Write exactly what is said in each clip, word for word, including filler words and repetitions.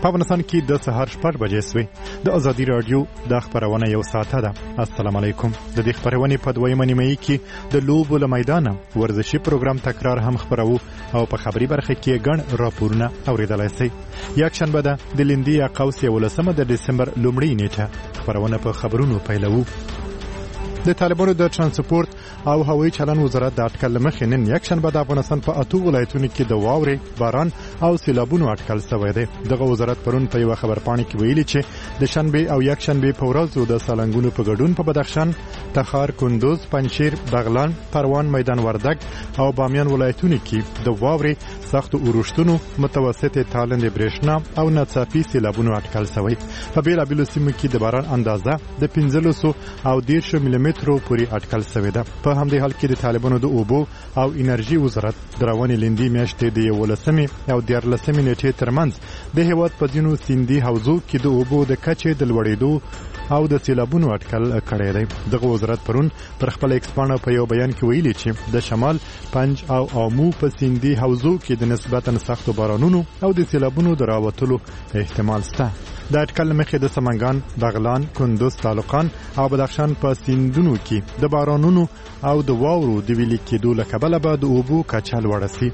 په افغانستان کې د سهار شپږ بجې سوې. د ازادي راډیو د خبرونه یو ساعته ده. السلام علیکم. د دې خبرونې په دویمه نیمه کې د لوبو له میدانه ورزشي پروګرام تکرار هم خبرو او په خبري برخه کې ګڼ راپورونه اوریدلای شئ. یک شنبه ده د لیندي یا قوس یولسمه د دسمبر لومړۍ نیټه. خبرونه په خبرونو پیلوو. د طالبانو د ترانسپورت او هوایي چلن وزارت د اټکل مخې نن یک شنبه د افغانستان په اته ولایتونو کې د واورې، باران او سیلابونو اټکل شوی دی. دغه وزارت پرون په یو خبرپاڼه کې ویلي چې د شنبه او یک شنبه په ورځو د سالنګونو په ګډون په بدخشان، تخار، کندوز، پنجشیر، بغلان، پروان، میدان وردګ او بامیان ولایتونو کې د واورې، سخت اورښتونو، متوسطې تالندې برېښنا او ناڅاپي سیلابونو اټکل شوی. په بیلابیلو سیمو کې د باران اندازه د پنځلسو او دېرشو ملیمترو پورې اټکل شوی ده. په همدې حال کې د طالبانو د اوبو او انرژي وزارت د روانې لیندي میاشتې د یولسمې او دیارلسمې نیټې ترمنځ د هېواد په ځینو سیندي حوزو کې د اوبو د کچې د لوړېدو او د سیلابونو اټکل کړی دی. دغه وزارت پرون پر خپل ایکس پاڼه په یو بیان کې ویلي چې د شمال، پنج او آمو په سیندي حوزو کې د نسبتاً سختو بارانونو او د سیلابونو د راوتلو احتمال شته. د اټکل مخې د سمنګان، بغلان، کندوز، تالقان او بدخشان په سیندونو کې د بارانونو او د واورو د ویلي کېدو له کبله به د اوبو کچه لوړه شي.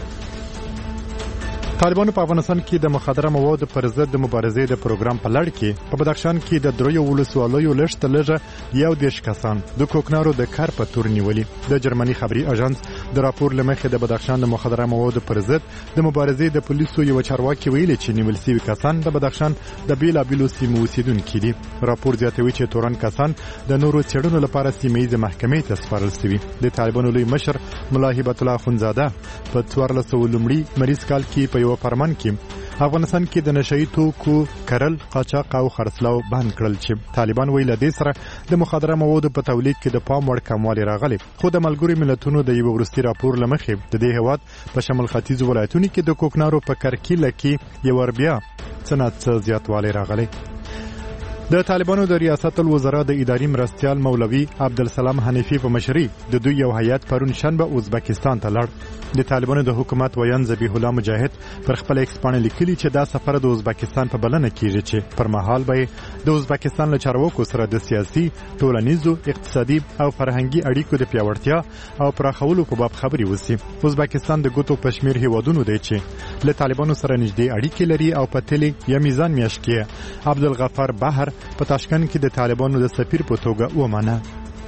طالبانو په افغانستان کې د مخدره موادو پر ضد د مبارزې د پروګرام په لړ کې په بدخشان کې د دریو ولسوالیو لږ لږه یو دېرش کسان د کوکنارو د کار په تور نیولي. د جرمني خبري اژانس د راپور له مخې د بدخشان د مخدره موادو پر ضد د مبارزې د پولیسو یو چارواکي ویلي چې نیول شوي کسان د بدخشان د بیلابیلو سیمو اوسیدونکي دي. راپور زیاتوي چې تورن کسان د نورو څېړنو لپاره سیمهییزې محکمې ته سپارل شوي. د طالبانو لوی مشر ملا هبت الله اخندزاده په څوارلس سوه لومړي مریض کال کې په یو فرمان کې افغانستان کې د نشئی توکو کرل، قاچاق او خرڅلاو بند کړل چې طالبان ویل د سره د مخدره موادو په تولید کې د پام وړ کموالی راغلی. خو د ملګرو ملتونو د یو وروستي راپور له مخې د دې هېواد په شمال ختیځو ولایتونو کې د کوکنارو په کرکیله کې یو بیا څه نه څه زیاتوالی راغلی. د طالبانو د ریاست الوزرا د اداري مرستیال مولوي عبدالسلام حنیفي په مشرۍ د دوی یو هیئت پرون شنبه ازبکستان ته لاړ. د طالبانو د حکومت ویان ذبیح الله مجاهد پر خپل ایکس پاڼه لیکلي چې دا سفر د ازبکستان په بلنه کیږي چې پر مهال به د ازبکستان له چارواکو سره د سیاسي، ټولنیزو، اقتصادي او فرهنګي اړیکو د پیاوړتیا او پراخولو په باب خبرې وشي. ازبکستان د ګوتو په شمیر هیوادونو دی چې له طالبانو سره نږدې اړیکې لري او په تلې یا میزان میاشت کې عبدالغفار بحر په تاشکند کې د طالبانو د سفیر په توګه ومانه.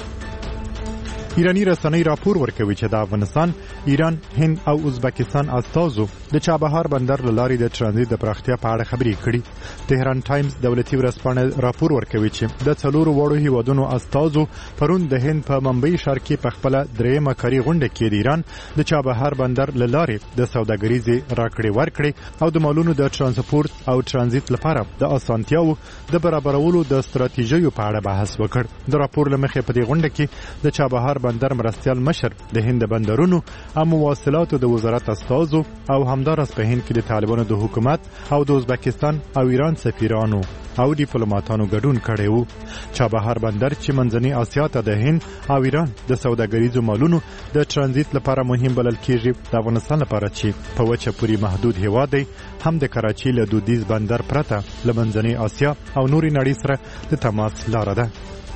ایرانی رسنۍ راپور ورکوي چې د افغانستان، ایران، هند او ازبکستان استازو د چابهار بندر له لارې د ترانزیت د پراختیا په اړه خبرې کړي. تهران ټایمز دولتي ورځپاڼه راپور ورکوي چې د څلورو وړو هیوادونو استازو پرون د هند په ممبئی ښار کې په خپله درېیمه کاري غونډه کې د ایران د چابهار بندر له لارې د سوداګریزې راکړې ورکړې او د مالونو د ترانسپورت او ترانزیت لپاره د اسانتیاو د برابرولو د ستراتیژیو په اړه بحث وکړ. د راپور له مخې په دې غونډه کې د چابهار بندر مرستیال مشر، د هند بندرونو او مواصلاتو د وزارت استازو او همدارس په هند کې د طالبانو د حکومت او د ازبکستان او ایران سفیرانو او ډیپلوماټانو ګډون کړی وو. چابهار بندر چې منځنۍ اسیا ته د هند او ایران د سوداګریزو مالونو د ترانزیت لپاره مهم بلل کېږي. د افغانستان لپاره چې په وچه پورې محدود هېواد دی، هم د کراچۍ له دودیز بندر پرته له منځنۍ اسیا او نورې نړۍ سره د تماس لاره ده.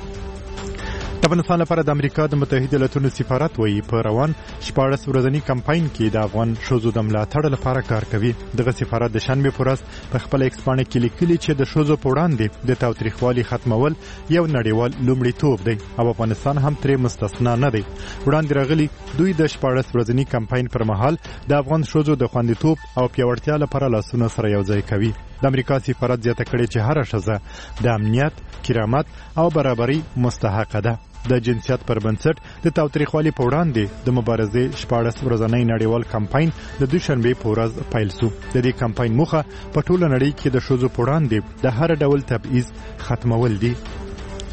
د افغانستان لپاره د امریکا د متحده ایالاتونو سفارت وایي په روان شپاړس ورځني کمپاین کې د افغان ښځو د ملاتړ لپاره کار کوي. دغه سفارت د شنبې په ورځ په خپل ایکس پاڼه کې لیکلي چې د ښځو په وړاندې د تاوتریخوالي ختمول یو نړیوال لومړیتوب دی او افغانستان هم ترې مستثنا نه دی. وړاندې راغلي دوی د شپاړس ورځني کمپاین پر مهال د افغان ښځو د خوندیتوب او پیاوړتیا لپاره لاسونه سره یوځای کوي. د امریکا سفارت زیاته کړې چې هره ښځه د امنیت، کرامت او برابرۍ مستحقه ده. د جنسیت پر بنسټ د تاوتریخوالي په وړاندې د مبارزې شپاړس ورځنی نړیوال کمپاین د دوشنبې په ورځ پیل شو. د دې کمپاین موخه په ټوله نړۍ کې د ښځو په وړاندې د هر ډول تبعیض ختمول دي.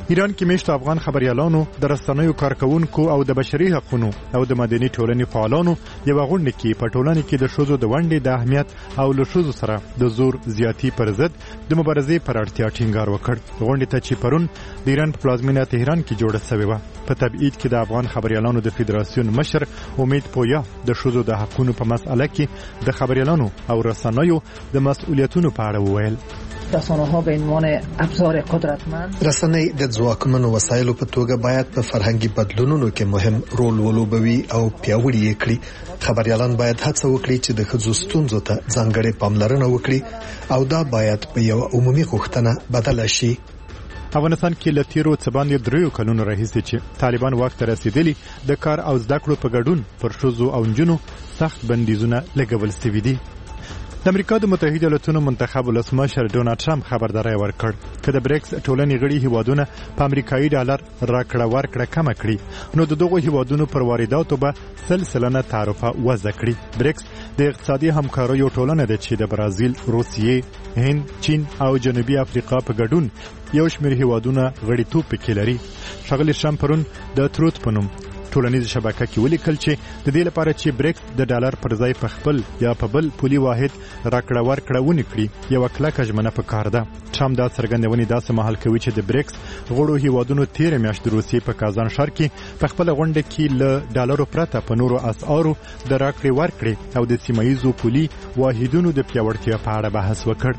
ایران کې میشت افغان خبريالانو د رسنیو کارکونکو او د بشري حقوقو او د مدني ټولنې فعالانو یو غونډه کې په ټولنه کې د شوزو د ونډې د اهمیت او له شوزو سره د زور زیاتی پر ضد د مبارزې پر اړتیا ټینګار وکړ. غونډه ته چې پرون د ایران په پلازمینه تهران کې جوړه شوې و. په تبعید کې د افغان خبريالانو د فدراسیون مشر امید پویا د شوزو د حقوقو په مسأله کې د خبريالانو او رسنیو د مسؤلیتونو په اړه وویل. رسانه‌ها به عنوان ابزار قدرتمند رسنۍ د ځواکمنو وسایلو په توګه باید په فرهنګي بدلونونو کې مهم رول ولوبوي او پیاوړي یې کړي. خبريالان باید هڅه وکړي چې د ښځو ستونزو ته ځانګړې پاملرنه وکړي او دا باید په یو عمومي غوښتنه بدل شي. افغانستان کې له تیرو څه باندې دریو کلونو راهیسې چې طالبان واک ته رسیدلي د کار او زده کړو په ګډون پر ښځو او نجونو سخت بندیزونه لګول شوي دي. د امریکا د متحده ایالاتونو منتخب ولسمشر ډونالد ټرمپ خبرداري ورکړ چې د بریکس ټولنې غړي هیوادونه په امریکایي ډالر راکړه ورکړه کم کړي نو د دغو هیوادونو پر وارداتو به سلسله تعرفه وضع کړي. بریکس د اقتصادي همکاریو ټولنه ده چې د برازیل، روسیې، هند، چین او جنوبي افریقا په ګډون یو شمېر هیوادونه غړیتوب پکې لري. ښاغلي ټرمپ پرون د تروت په نوم ټولنیز شبکه کې ولیکل چې د دې لپاره چې بریکس د ډالر پر ځای په خپل یا په بل پولي واحد راکړه ورکړه ونی کړي یو کلکه ژمنه پکار ده. ټرمپ دا څرګندونې داسې مهال کوي چې د بریکس غړو هیوادونو تیر میاشت د روسیې په کازان ښار کې په خپل غونډه کې له ډالرو پرته په نورو اسعارو د راکړې ورکړې او د سیمایي پولي واحدونو د پیاوړتیا په اړه بحث وکړ.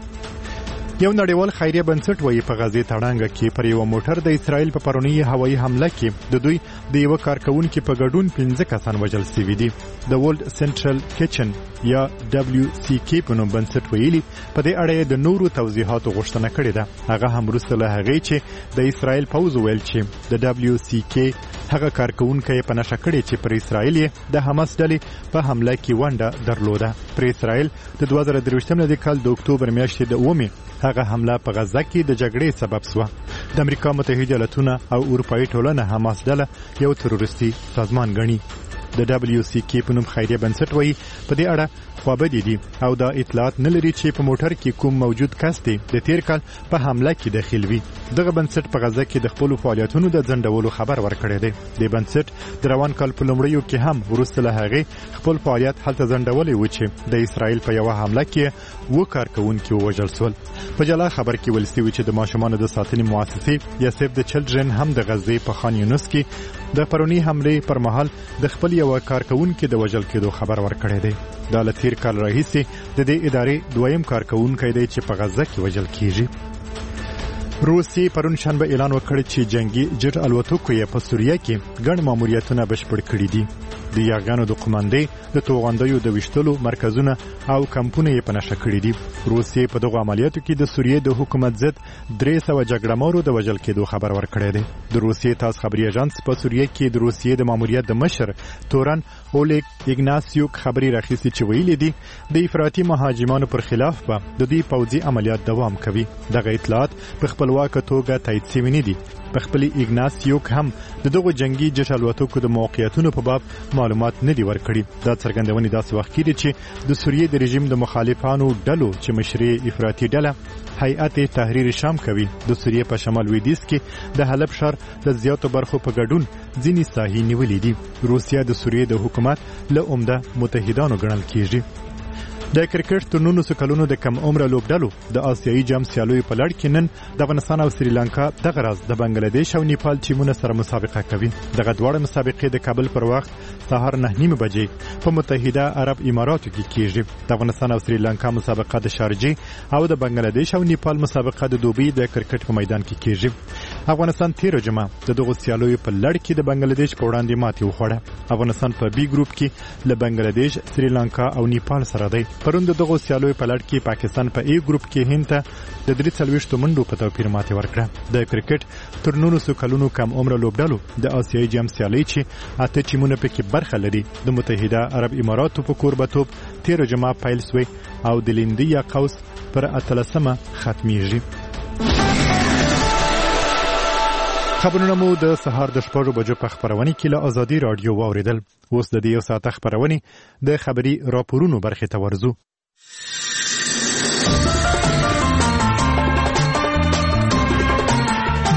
یو نړیوال خیریه بنسټ وایي په غزې تړانګه کې پر یو موټر د اسرائیل په پرونی هوایي حمله کې د دوی د یو کارکونکو په ګډون پنځه کسان وژل شوي دي. د ورلد سنټرل کچن یا دبليو سي کې په نوم بنسټ ویلي په دې اړه د نورو توضیحاتو غوښتنه کړې ده. هغه هم وروسته له هغې چې د اسرائیل پوځ ویل چې د دبليو سي کې هغه کارکونکو په نشه کړې چې پر اسرائیل د حماس ډلې په حمله کې ونډه درلوده. پر اسرائیل د دوه زره درویشتم کال د اکتوبر میاشتې د اومه هغه حمله په غزه کې د جګړې سبب شو. د امریکا متحده ایالاتونو او اروپאי ټولنه حماس ډله یو تروریستي سازمان ګڼي. د دبليو سي کې په نوم خیریه بنسټ وایي په دې اړه خوابدي دي او دا اطلاعات نه لري چې په موټر کې کوم موجود کس دی د تیر کال په حمله کې داخل وي. دغه بنسټ په غزه کې د خپل فعالیتونو د ځنډولو خبر ورکړی دی. د بنسټ د روان کال په لومړیو کې هم وروسته له هغې خپل فعالیت هلته ځنډولی و چې د اسرائیل په یوه حمله کې و کارکونکي ووژل شول. په جلا خبر کې ویل شوي چې د ماشومانو د ساتنې مؤسسې یا سیف د چلډرن هم د غزې په خان یونس کې د پرونی حملې پر مهال د خپل یو کارکونکي د وژل کېدو خبر ورکړی دی. دا له تیر کال راهیسې د دې ادارې دویم کارکونکی دی چې په غزه کې وژل کیږي. روسیې پرون شنبه اعلان وکړ چې جنگي جټ الوتکو یې په سوریه کې ګڼ ماموریتونه بشپړ کړي دي. د یاګانو د قوماندې د توغندیو د وشتلو مرکزونه او کمپونه یې په نشه کړي دي. روسیې په دغه عملیاتو کې د سوریې د حکومت ضد درې سوه جګړهمارو د وژل کېدو خبر ورکړی دی. د روسیې تاس خبري اژانس په سوریه کې د روسیې د ماموریت د مشر تورن اولیګ ایګناسیوک خبري راخیستي چې ویلي دي د افراطي مهاجمانو پر خلاف به د دوی پوځي عملیات دوام کوي. دغه اطلاعات په خپلواکه توګه تایید شوي نه دي. په خپل ایګناسیوک هم د دغه جنگي جټ الوتکو د موقعیتونو په باب معلومات نه دي ورکړي. دا څرګندونې داسې وخت کې دي چې د سوریې د رژیم د مخالفانو ډلو چې مشري افراطي ډله هیئت تحریر شام کوي د سوریې په شمال لویدیځ کې د حلب ښار د زیاتو برخو په ګډون ځینې ساحې نیولې دي. روسیه د سوریې د حکومت له عمده متحدانو ګڼل کیږي. د کرکټ تر نولسو کلونو د کم عمره لوبډلو د آسیایي جام سیالیو په لړ کې نن د افغانستان او سریلانکا دغه راز د بنگلاديش او نیپال ټیمونه سره مسابقه کوي. دغه دواړه مسابقې د کابل پر وخت سهار نه نیمه بجې په متحده عرب اماراتو کې کیږي. د افغانستان او سریلانکا مسابقه د شارجې او د بنگلاديش او نیپال مسابقه د دوبۍ د کرکټ په میدان کې کیږي. افغانستان تیر جمعه د دغه سیالیو په لړ کې د بنگلاديش په وړاندې ماتې وخوړه. افغانستان په بي ګروپ کې له بنگلاديش، سریلانکا او نیپال سره دی. پرون د دغه سیالیو په لړ کې پاکستان په ای ګروپ کې هند ته د درې څلوېښتو منډو په توپیر ماتې ورکړه. د کرکټ تر نولسو کلونو کم عمره لوبډلو د آسیایي جام سیالۍ چې اته ټیمونه پکې برخه لري د متحده عرب اماراتو په کوربتوب تیر جمعه پیل شوی او د لیندي یا قوس پر اتلسمه ختمیږي. خبرونه مو د سهار د شپږو بجو په خبرونه کې له ازادي رادیو واوریدل. اوس د دې یو ساعت خبرونه د خبري راپورونو برخه ته ورځو.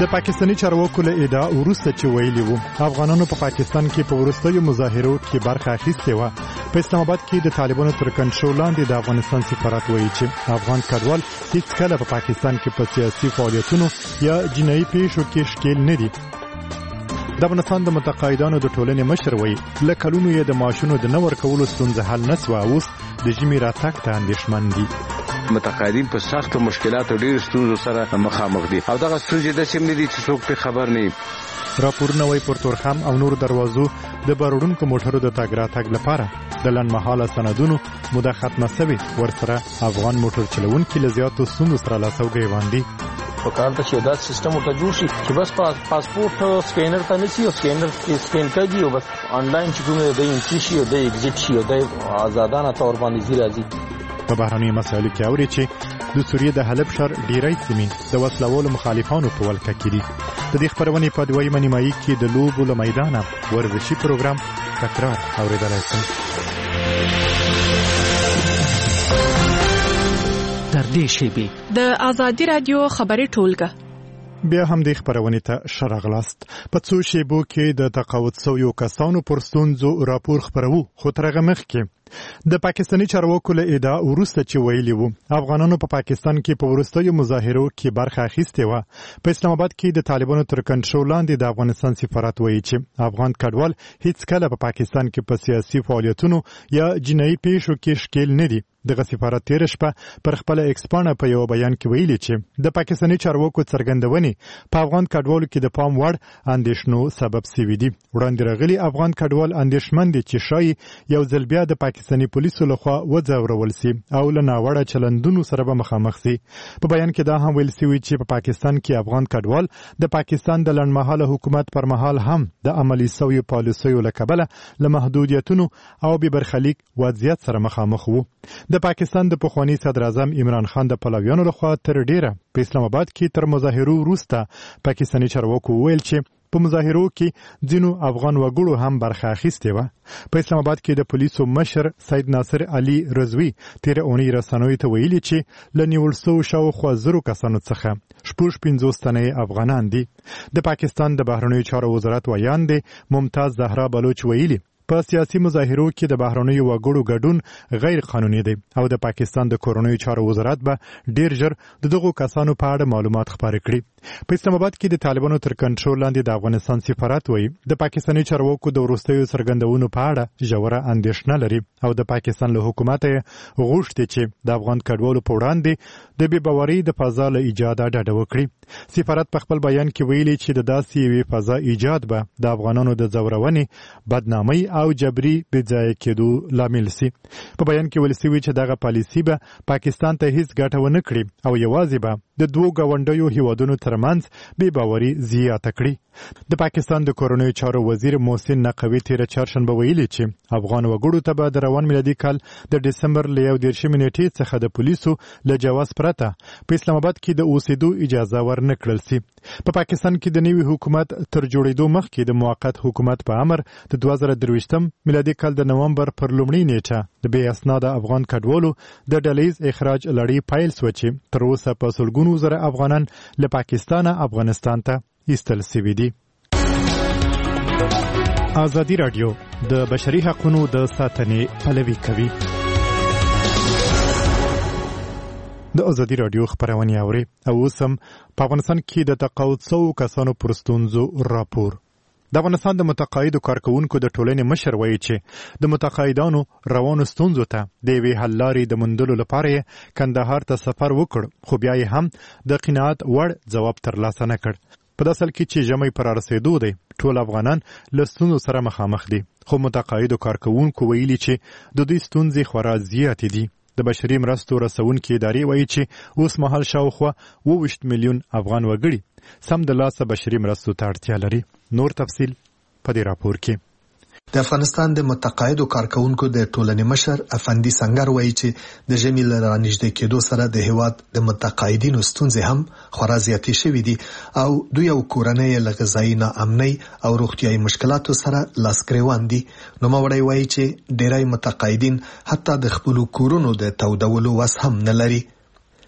د پاکستاني چارواکو له ادعا وروسته چې ویلي وو افغانانو په پاکستان کې په وروستیو مظاهرو کې برخه اخیستې وه، په اسلام آباد کې د طالبانو تر کنټرول لاندې د افغانستان سفارت وایي چې افغان کډوال هیڅ کله په پاکستان کې په سیاسي فعالیتونو یا جنایي پیښو کې ښکېل نه دي. د افغانستان د متقاعدانو د ټولنې مشر وایي له کلونو یې د معاشونو د نه ورکولو ستونزه حل نه سوه، اوس د ژمي راتګ ته اندېښمن دي. متقاعدین په سخت مشکلاتو ډېر ستونزو سره مخامخ دي او دغه ستونزې د سیمې دي چې څوک په خبر نه وي. راپورونه وایي پر تورخم او نور دروازو د باروړونکو موټرو د تګ راتګ لپاره د لنډمهاله سندونو موده ختمه سوې، ورسره افغان موټر چلوونکي له زیاتو ستونزو سره لاس او ګریوان دي. په کار ته چې دا سیستم ورته جوړ شي چې بس پاسپورت سکینر ته نشي او سکینر کې سکین کوي او بس آنلاین چې کومه د انټری شي او د ایگزیټ شي او د آزادانه تور باندې زی راځي. په بهرنیو مسایلو کې اوري چې د سوریې د حلب ښار ډیری سیمې د وسلوالو مخالفانو په ولکه کې دي. د دې خبرونې په دویمه نیمایي کې د لوبو له میدانه ورزشي پروګرام تکرار اورېدلی شئ. تر دې شیبې د ازادي رادیو خبري ټولګه بیا هم د خبرونې ته ښه راغلاست. په څو شیبو کې د تقاعد شویو کسانو پر ستونزو راپور خپروو، خو تر هغه مخکې د پاکستاني چارواکو له ادعا وروسته چې ویلي وو افغانانو په پاکستان کې په وروستیو مظاهرو کې برخه اخیستې وه، په اسلام آباد کې د طالبانو تر کنټرول لاندې د افغانستان سفارت وایي چې افغان کډوال هیڅ کله په پاکستان کې په سیاسي فعالیتونو یا جنایي پیښو کې ښکېل نه دي. دغه سفارت تیر شپه پر خپل ایکسپانه په یو بیان کې ویلي چې د پاکستاني چارواکو څرګندونې په افغان کډوالو کې د پام وړ اندېښنو سبب سوي دي. وړاندې راغلي افغان کډوال اندېښمن دي چې ښایي یو ځل بیا د پاکستاني پولیسو لخوا وځورول سي او له ناوړه چلندونو سره به مخامخ سي. په بیان کې دا هم ویل سوي چې په پاکستان کې افغان کډوال د پاکستان د لنډمهاله حکومت پر مهال هم د عملي سویو پالیسیو له کبله له محدودیتونو او بې برخلیک وضعیت سره مخامخ وو. د پاکستان د پخوانی صدر اعظم عمران خان د پلویانو لخوا تر ډیره په اسلام آباد کې تر مظاهرو وروسته پاکستاني چارواکو ویل چې په مظاهرو کې ځینو افغان وګړو هم برخه اخیستې وه. په اسلام آباد کې د پولیسو مشر سید ناصر علي رضوي تیره اونۍ رسنیو ته ویلي چې له نیول شوو شاوخوا زرو کسانو څخه شپږ پنځوس تنه افغانان دي. د پاکستان د بهرنیو چارو وزارت ویان دی ممتاز زهرا بلوچ ویلي په سیاسي مظاهرو کې د بهرنیو وګړو ګډون غیر قانوني دی او د پاکستان د کورنیو چارو وزارت به ډیر ژر د دغو کسانو په اړه معلومات خپاره کړي. په اسلام آباد کې د طالبانو تر کنټرول لاندې د افغانستان سفارت وایي د پاکستاني چارواکو د وروستیو څرګندونو په اړه ژوره اندېښنه لري او د پاکستان له حکومت یې غوښتي چې د افغان کډوالو په وړاندې د بې باورۍ د فضا له ایجاده ډډه وکړي. سفارت په خپل بیان کې ویلي چې د داسې یوې فضا ایجاد به د افغانانو د ځورونې، بدنامۍ او جبري بېځایه کېدو لامل سي. په بیان کې ویل سوي چې دغه پالیسي به پاکستان ته هیڅ ګټه ونه کړي او یوازې به د دوو ګاونډیو هیوادونو ترمنځ بې باوري زیاته کړي. د پاکستان د کورنیو چارو وزیر محسن نقوي تیره چهارشنبه ویلي چې افغان وګړو ته به د روان میلادي کال د ډسمبر له یو دېرشمې نیټې څخه د پولیسو له جواز پرته په اسلام آباد کې د اوسېدو اجازه ورنه کړل سي. په پاکستان کې د نوي حکومت تر جوړېدو مخکې د موقت حکومت په امر د دوه زره درویشتم میلادي کال د نومبر پر لومړۍ نیټه د بې اسناده افغان کډوالو د ډلیز اخراج لړۍ پیل سوه چې تر اوسه په سلګونو زره افغانان له پاکستانه افغانستان ته ایستل سوي دي. ازادي راډیو د بشري حقوقو د ساتنې پلوي کوي. د ازادي راډیو خبرونه اوري او اوس هم په افغانستان کې د تقاعد شویو کسانو پر ستونزو راپور. د افغانستان د متقاعدو کارکوونکو د ټولنې مشر وایي چې د متقاعدانو روانو ستونزو ته د یوې حل لارې د موندلو لپاره یې کندهار ته سفر وکړ، خو بیا یې هم د قناعت وړ ځواب ترلاسه نه کړ. په داسې حال کې چې ژمی پر رسېدو دی ټول افغانان له ستونزو سره مخامخ دي، خو متقاعدو کارکوونکو ویلي چې د دوی ستونزې خورا زیاتې دي. د بشري مرستو رسونکې ادارې وایي چې اوس مهال شاوخوا اووه ویشت میلیون افغان وګړي سم د لاسه بشري مرستو ته اړتیا لري. نور تفصیل په دې راپور کې. د افغانستان د متقاعدو کارکوونکو د ټولنې مشر افندي سنگر وایي چې د ژمي له رانږدې کېدو سره د هیواد د متقاعدینو ستونزې هم خورا زیاتې شوې دي او دوی او کورنۍ له غذایي ناامنۍ او روغتیایي مشکلاتو سره لاس ګریوان دي. نوموړی وایي چې ډېری متقاعدین حتی د خپلو کورونو د تودولو وس هم نه لري.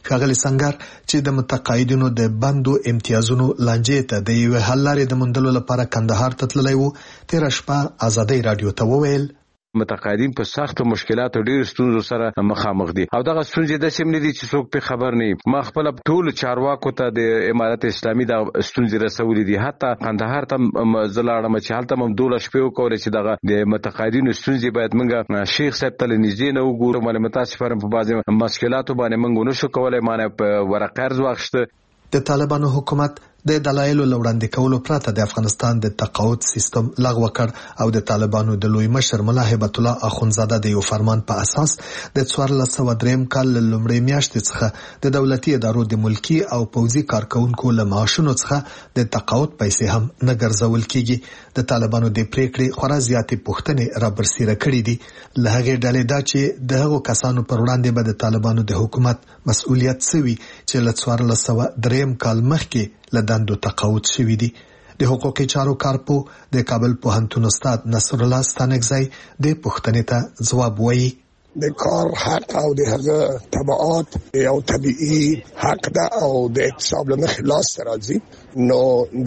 ښاغلي سنگر چې د متقاعدینو د بندو امتیازونو لانجې ته د یو حل لارې د موندلو لپاره کندهار ته تللی و، تیر شپه ازادي رادیو ته وویل متقاعدین په سخت مشکلاتو ډیر ستونزو سره مخامخ دي او دغه ستونزې د سیمې دي چې څوک په خبر نه. ما خپل ټول چارواکو ته د امارت اسلامي د ستونزې رسولې دي، حتی قندهار ته زلاړم چې حالت هم دوله شپې وکړي چې دغه د متقاعدین ستونزې باید موږ شیخ صاحب ته نږدې نه وګورو. مله متاسفانه په بعضي مشکلاتو باندې موږ نشو کولای مانه په ورقه ارز واخشته. د طالبانو حکومت د دلایلو لوړاندې کولو پرته د افغانستان د تقاعد سیستم لغوه کړ او د طالبانو د لوی مشر ملا هیبت الله اخونزاده د یو فرمان په اساس د څوارلس سوه دریم کال لومړۍ میاشتې څخه د دولتي ادارو د ملکی او پوځي کارکونکو له معاشونو څخه د تقاعد پیسې هم نه ګرځول کیږي. د طالبانو د پریکړې خورا زیاتې پوښتنې را برسېره کړې دي. له هغې ډلې دا چې د هغو کسانو پر وړاندې به د طالبانو د حکومت مسؤلیت سوي چې له څوارلس سوه دریم کال مخکې له دندو تقاعد شوي دي. د حقوقي چارو کارپو د کابل پوهنتون استاد نصر الله ستانکزی د پوښتنې ته ځواب وایي د کار حق او د هغه تبعات یو طبيعي حق ده او د اقتصاد له مخې لاسته راځي. نو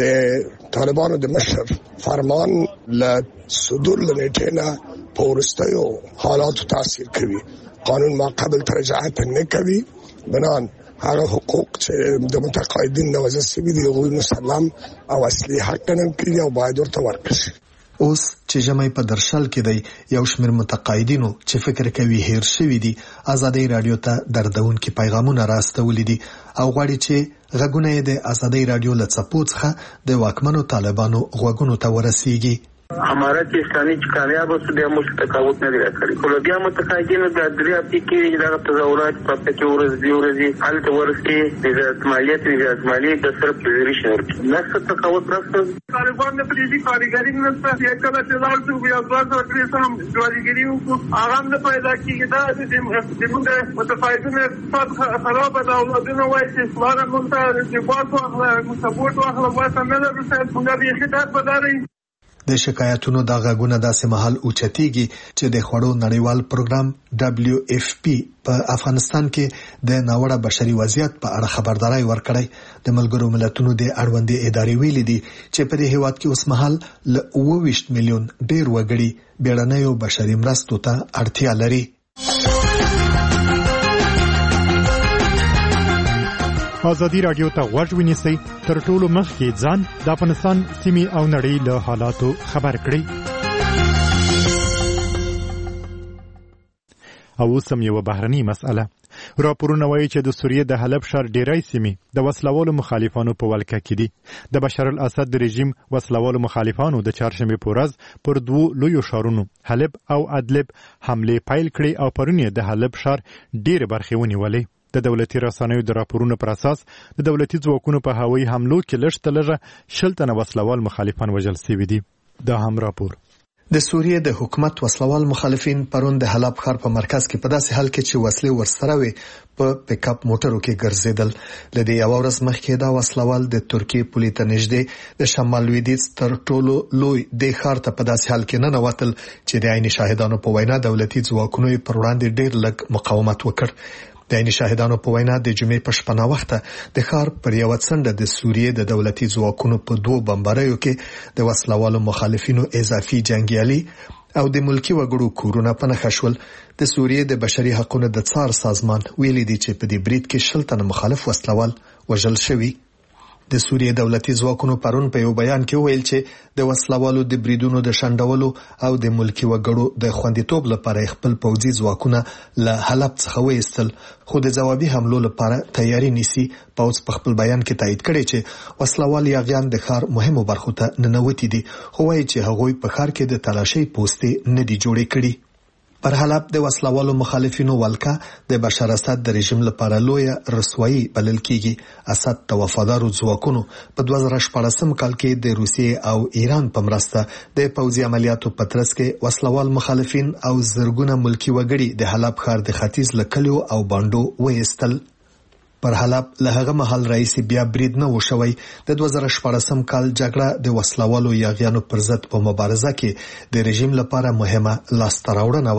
د طالبانو د مشر فرمان له صدور له نیټې نه په وروستیو حالاتو تاثیر کوي. قانون ما قبل ترجعات نه کوي، بنان هغه حقوق چې د متقاعدین نوازه سوي دي هغوی مسلم او اصلي حق ګڼل کېږي او باید ورته ورکړل شي. اوس چې ژمی په درشل کې دی، یو شمېر متقاعدینو چې فکر کوي هیر شوي دي ازادي رادیو ته دردونکي پیغامونه راستولي دي او غواړي چې غږونه یې د ازادي رادیو له څپو څخه د واکمنو طالبانو غوږونو ته ورسیږي. امارت اسلامي چې کامیاب اوس بیا موږ تقاعد نه لري کړی، خو بیا متقاعدینو د درې هفتې کې دغه تظاهرات په هفته کې ورځ دوې ورځې هلته ورسي د وزارت مالیې ته وزارت مالیې د صرف پوزیشن ورکړي نسته تقاعد راستو طالبان د پریزي کارګري نسته یا کله چې لاړ شو بیا ځوان ورکړي سم جوړیګري وکړو هغه هم نه پیدا کېږي. دا د موږ متقاعدینو اقتصاد خراب ده. اولادونه وایي چې پلاره موږ ته جبات واخله سپورټ واخله واسه نه لرو صاحب موږ بیخي درد به دارئ. د شکایتونو دا غږونه داسې مهال اوچتېږي چې د خوړو نړیوال پروګرام دبلیو اف پی په افغانستان کې د ناوړه بشري وضعیت په اړه خبرداري ورکړی. د ملګرو ملتونو د اړوندې ادارې ویلي دي چې په دې هیواد کې اوس مهال له اوه ویشت میلیون ډیر وګړي بیړنیو بشري مرستو ته اړتیا لري. ازادي رادیو ته غوږ ونیسئ، تر ټولو مخکې ځان د افغانستان سیمې او نړۍ له حالاتو خبر کړئ. او اوس هم یوه بهرنۍ مسئله. راپورونه وایي چې د سوریې د حلب ښار ډیری سیمې د وسلوالو مخالفانو په ولکه کې دي. د بشار الاسد د رژیم وسلوالو مخالفانو د چهارشنبې په ورځ پر دوو لویو ښارونو حلب او ادلب حملې پیل کړې او پرون یې د حلب ښار ډېرې برخې ونیولې. د دولتي رسنیو د راپورونو پر اساس د دولتي ځواکونو په هوایي حملو کې لږ تر لږه شل تنه وسلوال مخالفان وژل شوي دي. دا هم راپور. د سوریې د حکومت وسلوال مخالفین پرون د حلب ښار په مرکز کې په داسې حال کې چې وسلې ورسره وي په پک اپ موټرو کې ګرځیدل. لدې یو ورځ مخکې دا وسلوال د ترکیې پولې ته نږدې د شمال لویدیځ تر ټولو لوی د ښار ته په داسې حال کې نه نوتل چې د عین شاهدانو په وینا دولتي ځواکونو پر وړاندې ډېر لږ مقاومت وکړ. د عین شاهدانو په وینا د جمعې په شپه ناوخته د ښار پر یوه څنډه د سوریې د دولتي ځواکونو په دوو بمباریو کې د وسلوالو مخالفینو اضافي جنګیالي او د ملکی وګړو کورونه په نښه شول. د سوریې د بشري حقوقو د څار سازمان ویلي دی چې په دې برید کې شل تنه مخالف وسلوال وژل شوي. د سوریې دولتي ځواکونو پرون په یو بیان کې ویل چې د وسلوالو د بریدونو د شنډولو او د ملکی وګړو د خوندیتوب لپاره خپل پوځي ځواکونه له حلب څخه وایستل، خو د ځوابي حملو لپاره تیاری نیسي. پوځ په خپل بیان کې تایید کړی چې وسلوال یاغیان د ښار مهمو برخو ته ننوتي دي، خو وایي چې هغوی په ښار کې د تلاشۍ پوستې نه دي جوړې کړي. پر حلب د وسلوالو مخالفینو ولکه د بشار اسد د رژیم لپاره لویه رسوایی بلل کیږي. اسد د وفادارو ځواکونو په دوه زره شپاړسم کال کې د روسیې او ایران په مرسته د پوځي عملیاتو په ترڅ کې وسلوال مخالفین او زرګونه ملکی وګړي د حلب ښار د ختیځ له کلیو او بانډو وایستل. پر حلب له هغه مهال راهیسې بیا برید نه و شوی. د دوه زره شپاړسم کال جګړه د وسلوالو یاغیانو پر ضد په مبارزه کې د رژیم لپاره مهمه لاسته راوړنه وه.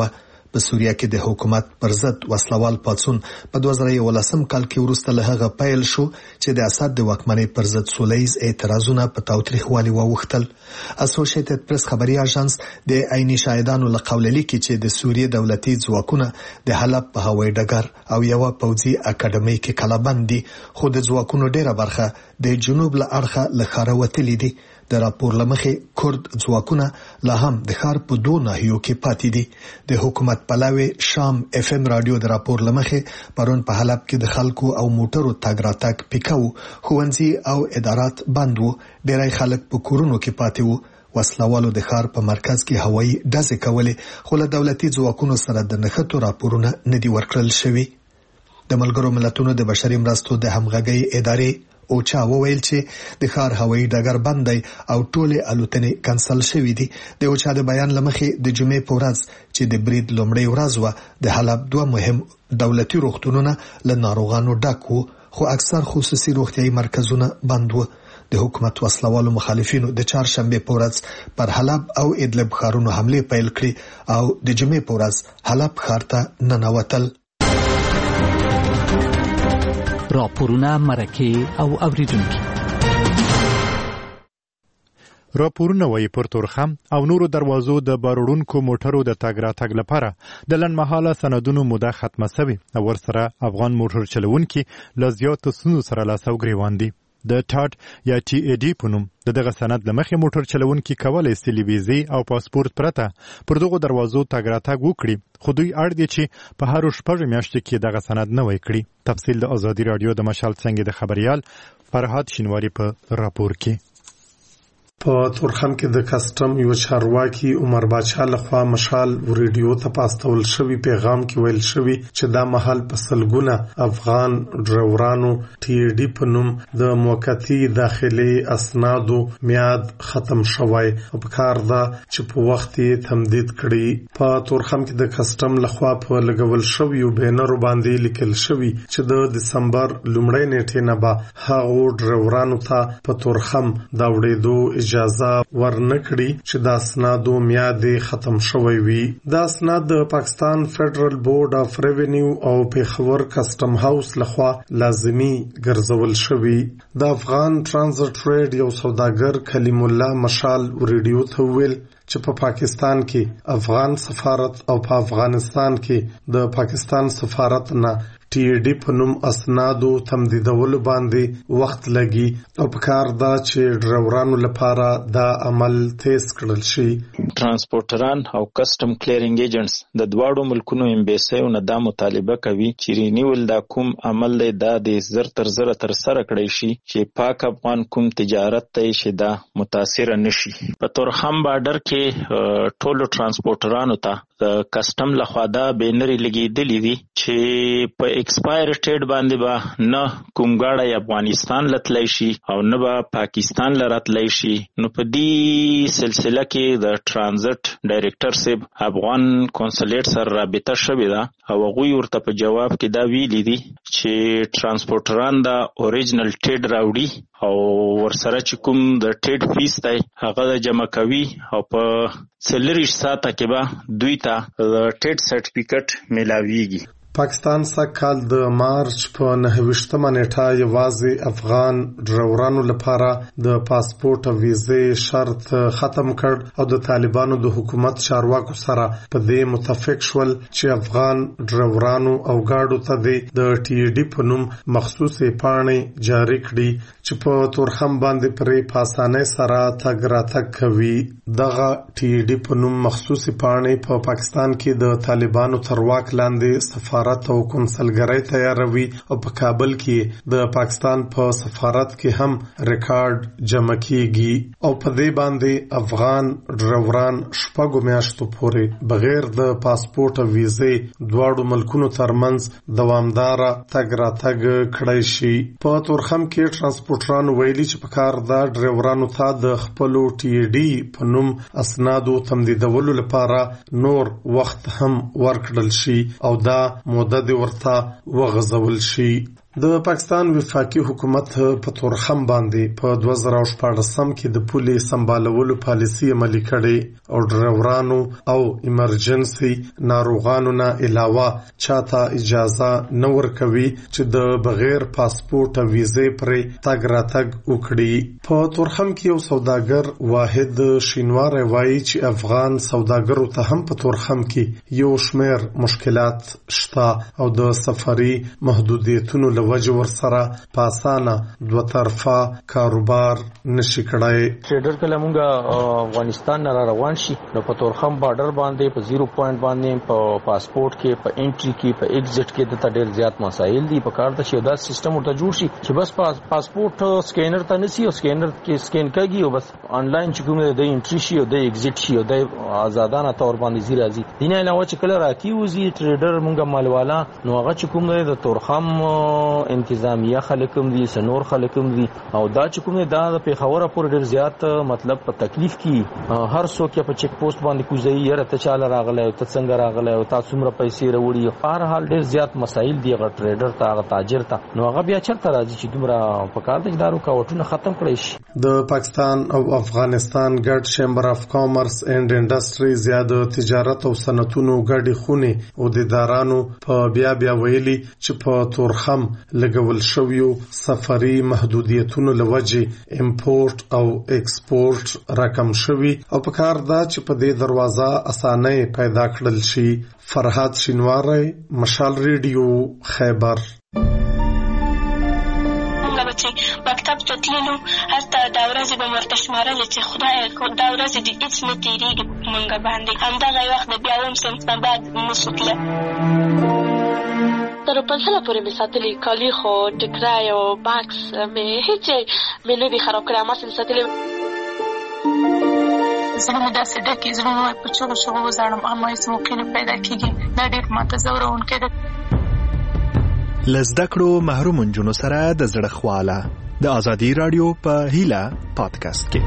په سوریه کې د حکومت پر ضد وسلوال پاڅون په دوه زره یولسم کال کې وروسته له هغه پیل شو چې د اسد د واکمنۍ پر ضد سولهییز اعتراضونه په تاوتریخوالي واوښتل. اسوسییټډ پریس خبري اژانس د عیني شاهدانو له قوله لیکي چې د سوریې دولتي ځواکونه د حلب په هوایي ډګر او یو پوځي اکاډمي کې کلابند دي، خو د ځواکونو ډیره برخه د جنوب له اړخه له ښاره وتلي دي. د راپور لمخې کورد ځواکونه لا هم د ښار په دوه ناحیو کې پاتې دي. د حکومت پلاوي شام اف ام رادیو د راپور لمخې پرون په حلب کې د خلکو او موټرو تګ راتګ پیکاو، ښوونځي او ادارات بند وو، ډیری خلک په کورونو کې پاتې وو. وسلوالو د ښار په مرکز کې هوایي ډزې کولې، خو له دولتي ځواکونو سره د نښتو راپورونه نه دي ورکړل شوي. د ملګرو ملتونو د بشري مرستو د همغږۍ ادارې اوچا وویل چې د ښار هوایي ډګر بند دی او ټولې الوتنې کنسل شوې دي. د اوچا د بیان لمخې د جمعې په ورځ چې د برید لومړۍ ورځ وه، د حلب دوه مهم دولتي روغتونونه له ناروغانو ډک وو، خو اکثر خصوصي روغتیايي مرکزونه بند وو. د حکومت وسلوالو مخالفینو د چهارشنبه په ورځ پر حلب او ادلب ښارونو حمله پیل کړې او د جمعې په ورځ حلب ښار ته ننوتل. راپورونه مرکه او اوریدونکي راپورونه وايي پر تورخم او نورو دروازو د باروړونکو موټرو د تګ راتګ لپاره د لنډمهاله سندونو موده ختمه شوې او ورسره افغان موټر چلوونکي له زیاتو ستونزو سره لاس او ګریوان دي. د ټاټ یا ټي ای ډي په نوم د دغه سند له مخې موټر چلوونکي کولی شي له ویزې او پاسپورت پرته پر دغو دروازو تګ راتګ وکړي، خو دوی اړ دي چې په هرو شپږو میاشتو کې دغه سند نوی کړي. تفصیل د ازادي راډیو د مشال څنګه د خبريال فرهاد شینواری په راپور کې. په تورخم کې د کسټم یو چارواکي عمر باچا لخوا مشال ریډیو ته پاستول شوی پیغام کې ویل شوی چې دا محل په سلګونه افغان ډرایورانو ټي ډي په نوم د موقتی داخلي اسنادو میاد ختم شوی او په کار دا چې په وخت یې تمدید کړي. په تورخم کې د کسټم لخوا په لګول شوی بینر باندې لیکل شوی چې د دسمبر لومړۍ نیټې نه به هغه ډرایورانو ته په تورخم دا وړېدو اجازه ورنکړي چې دا اسنادو میاد ختم شوی وي. دا اسناد د پاکستان فدرل بورډ اف ریونیو او پیښور کسټم هاوس لخوا لازمی ګرځول شوی. د افغان ټرانزیټ ټریډ یو سوداګر کلیم الله مشال ریډیو ته ویل چې په پاکستان کې افغان سفارت او په افغانستان کې د پاکستان سفارت نه ټي ډي په نوم اسنادو تمدیدولو باندې وخت لګي او په کار دا چې ډرایورانو لپاره دا عمل تیز کړل شي. ترانسپورټران او کسټم کلیرینګ ایجنټس د دواړو ملکونو امبیسیو نه دا مطالبه کوي چې رینیول دا کوم عمل دی دا د زر تر زر تر سره کړی شي چې پاک افغان کوم تجارت ته شي دا متاثر نشي. په تورخم بارډر کې ټولو ترانسپورټرانو ته د کسټم لخوا دا بینري لګیدلې دي چې په ایکسپایر ټریډ باندې به نه کوم غاړه افغانستان لتلای شي او نه به پاکستان لراتلای شي. نو په دې سلسله کې د ټرانزیټ ډایریکټر صاحب افغان کنسولیټ سره رابطه شوې ده او هغوی ورته په جواب کې دا ویلي دي چې ترانسپورټران دا اوریجنل ټریډ راوړي او ورسره چې کوم د ټریډ فیس دی هغه جمع کوي او په څلوریش ساعته کې به دوی ته د ټریډ سرټیفیکټ ملاویږي. پاکستان سږکال د مارچ په نهه ویشتمه نیټه یوازې افغان ډرایورانو لپاره د پاسپورت او ویزې شرط ختم کړ او د طالبانو د حکومت چارواکو سره په دې متفق شول چې افغان ډرایورانو او ګاډو ته د ټي ډي په نوم مخصوصې پاڼې جاری کړي چې په تورخم باندې پرې په اسانۍ سره تګ راتګ کوي. دغه ټي ډي په نوم مخصوصې پاڼې په پاکستان کې د طالبانو تر واک لاندې سفارت او کنسلګرۍ تیاروي او په کابل کې د پاکستان په سفارت کې هم ریکارډ جمع کیږي او په دې باندې افغان ډرایوران شپږو میاشتو پورې بغیر د پاسپورت او ویزې دواړو ملکونو ترمنځ دوامداره تګ راتګ کړی شي. په تورخم کې ترانسپورټران ویلي چې په کار دا ډرایورانو ته د خپلو ټي ډي په نوم اسنادو تمدیدولو لپاره نور وخت هم ورکړل شي او دا مدد ورته وغځول شي. د پاکستان وفاقي حکومت په تورخم باندې په دوه زره شپږم کې د پولې سمبالولو پالیسي عملي کړې او ډرایورانو او ایمرجنسي ناروغانو نه علاوه چاته اجازه نه ورکوي چې د بغیر پاسپورت او ویزې پرې تګ راتګ وکړي. په تورخم کې یو سوداګر واحد شینوار وایي چې افغان سوداګرو ته هم په تورخم کې یو شمېر مشکلات شته او د سفري محدودیتونو وجه ورسره پاسانه دوه طرفه کاروبار نشي کړای. ټریډر کله مونږه افغانستان نه روان شي نو په تورخم بارډر باندې په زیرو پوینټ باندې په پاسپورت کې په انټری کې په ایگزټ کې د ډېر زیات مسایل دي. په کار ته شي دا سیستم ورته جوړ شي چې بس پاس پاسپورت سکینر ته نسی او سکینر کې سکین کوي او بس آنلاین چې کومه د انټری شي او د ایگزټ شي او د آزادانه تور باندې زی راځي. دینه علاوه چې کله راکیوزي ټریډر مونږه مالوالا نو هغه چې کومه د تورخم انتظامیه خلکم دي سنور خلکم دي او دا چې کومه دا د پیښور پورې ډیر زیات مطلب په تکلیف کې هر څوک په چیک پوسټ باندې کوزي یره ته چاله راغله او ته څنګه راغله او تاسو څومره پیسې وروړي. هر حال ډیر زیات مسایل دي غ ټریډر ته غ تاجر ته نو هغه بیا چرته راځي چې دومره په کار د دارو کاوټونه ختم کړي شي. د پاکستان او افغانستان ګډ چیمبر اف کامرس اینڈ انډستری زیاده تجارت او صنعتونو ګډي خونه او د ادارانو په بیا بیا ویلي چې په تورخم لګول شویو سفري محدودیتونو لوجه امپورت او ایکسپورت رقم شوی او په کار دا چې په دې دروازه اسانه پیدا کړل شي. فرحات شینواری، مشال ریډیو، خیبر. مکتب ته تللو هلته دا ورځې به ورته شمارلې چې خدایه دا ورځې دې هېڅ نه تېرېږي مونږ باندې. همدغه وخت د بیا اووم صنف نه بعد نسو تله تر پنځله پورې مې ساتلي کالي خو ټکری او بکس مې هېڅ مې نه دي خراب کړی. هماسې مې ساتلي زړه مې داسې ډکې زړه مې په چغو چغو وزاړم اما هېڅ موقع نه پیدا کېږي. دا ډېر ماته ځوروونکی ده. له زده کړو محرومو نجونو سره د زړه خواله د ازادي راډیو په هیله پادکاسټ کې.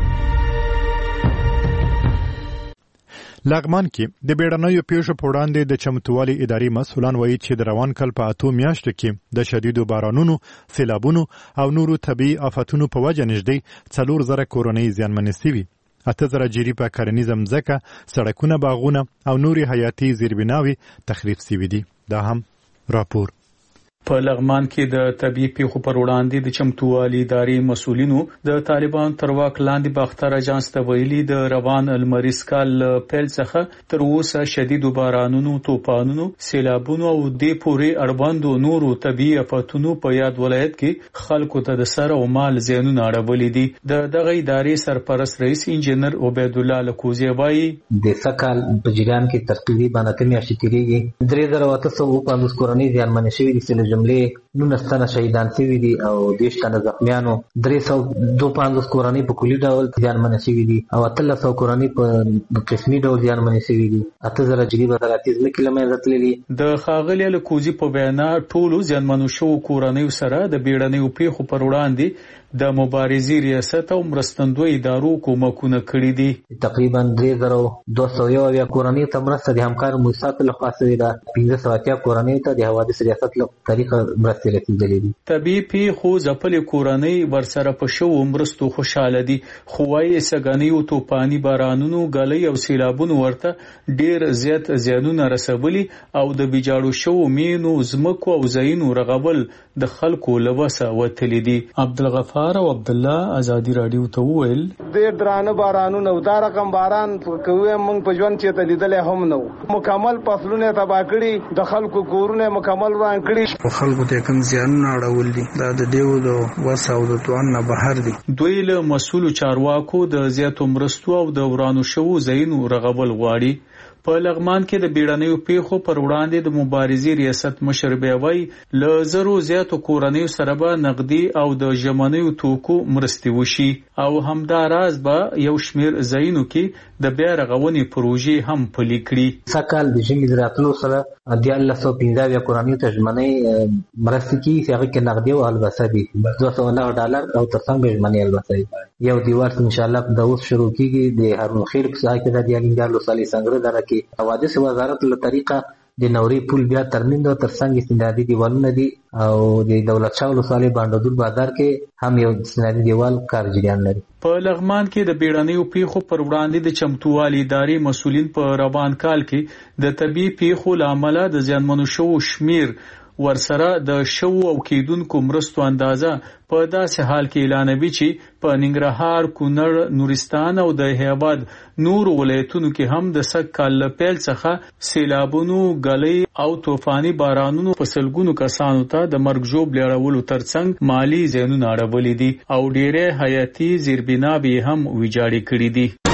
لغمان کې د بیړنیو پیښو په وړاندې د چمتووالي اداري مسؤلان وایي چې د روان کال په اتو میاشتو کې د شدیدو بارانونو، سیلابونو او نورو طبیعي آفتونو په وجه نږدې څلور زره کورنۍ زیانمنې شوي. اته زره جریبه کرنیزه مځکه، سړکونه، باغونه او نورې حیاتي زیربناوې تخریب شوي دي. دا هم راپور. په لغمان کې د طبي پیښو پر وړاندې د چمتووالي ادارې مسؤلینو د طالبان تر واک لاندې باختر اجانس ته ویلي د روان المریض کال پیل څخه تر اوسه شدید بارانونو، طوفانونو، سیلابونو او د پورې اړوندو نورو طبي آفتونو په یاد ولایت کې خلکو ته د سر او مال زیانونه اړولي دي. د دغه ادارې سرپرست رئیس انجنیر عبید الله لکوزی وایي د سکهال په جریان کې تقریبا اته میاشتې تیریږي. درې زره اته سوه پنځوس کورنۍ زیانمنې شوي دي، جملې نولس تنه شهیدان شوي دي او دېرش تنه زخمیانو. درې سوه دوه پنځوس کورنۍ په کلي ډول زیانمنې شوي دي او اتلس سوه کورنۍ په قسمي ډول زیانمنې شوي دي. اته زره جریبه زراعتي ځمکې له منځه تللي. د ښاغلي لکوزي په بیانا ټولو زیانمنو شوو کورنیو سره د بیړنیو پیښو پر وړاندې د مبارزې ریاست او مرستندوی ادارو کومکونه کړي دي. تقریبا درې زره دوه سوه یو اویا کورنیو ته مرسته د همکارو مؤسساتو لخوا شوې ده. پنځه سوه اتیا کورنیو ته د حوادث ریاست له طریقه مرستې رسېدلې دي. طبیعي پیښو ځپلې کورنۍ ورسره په شوو مرستو خوشحاله دي، خو وايي سږنیو طوفاني بارانونو، ګلۍ او سیلابونو ورته ډېر زیات زیانونه رسولي او د ویجاړو شوو مینو، ځمکو او ځایونو رغول د خلکو له وسه وتلي دي. عبدالغفار او عبد الله ازادي رادیو ته وویل ډېر درانه بارانونه دا رقم باران کوي موږ په ژوند چې ته لیدلې هم نو. مکمل فصلونه تباہ کړي، د خلکو کورونه مکمل وران کړي، خلکو ته کوم زیانونه اړول دي. دا د دیو د وسه او د توان نه بهر دي. دوی له مسؤلو چارواکو د زیاتو مرستو او د ورانو شوو ځایونو رغول غواړي. په لغمان کې د بیړنیو پیښو پر وړاندې د مبارزې ریاست مشر بیاوي له زرو زیاتو کورنیو سره به نقدي او د ژمنیو توکو مرستې وشي او همداراز به یو شمیر ځایونو کې د بیا رغونې پروژې هم پلي کړي. سږکال د ژمي د راتلو سره دیارلس سوه پنځه اویا کورنیو ته ژمنۍ مرستې کېږي چې هغه کې نقدي او البسه دي دوه سوه نهه ډالر او تر څنګ ژمنۍ البسه دي. یو دیوال انشاءالله د اوس شروع کېږي د هارون خیر په ځای کې د دیالینګار لوسالي سنګره دره کې حوادث وزارت له طریقه د نوري پول بیا ترمیم او ترڅنګ استندادي دیوالونه دي او د دولت شاه ولسوالۍ باندې بازار کې هم یو استندادي دیوال کار جریان لري. په لغمان کې د بیړنیو پیښو پر وړاندې د چمتووالي ادارې مسولین په روان کال کې د طبي پیښو لامل د زیانمنو شوو شمیر ورسره د شو او کېدونکو مرستو اندازه په داسې حال کې اعلانوي چې په ننګرهار، کونړ، نورستان او د هیاباد نور ولایتونو کې هم د سږ کال له پیل څخه سیلابونو، ګلۍ او طوفاني بارانونو په سلګونو کسانو ته د مرګ ژوبلې اړولو ترڅنګ مالی زیانونه اړولي دي او ډېرې حیاتي زیربناوې هم ویجاړې کړې دي.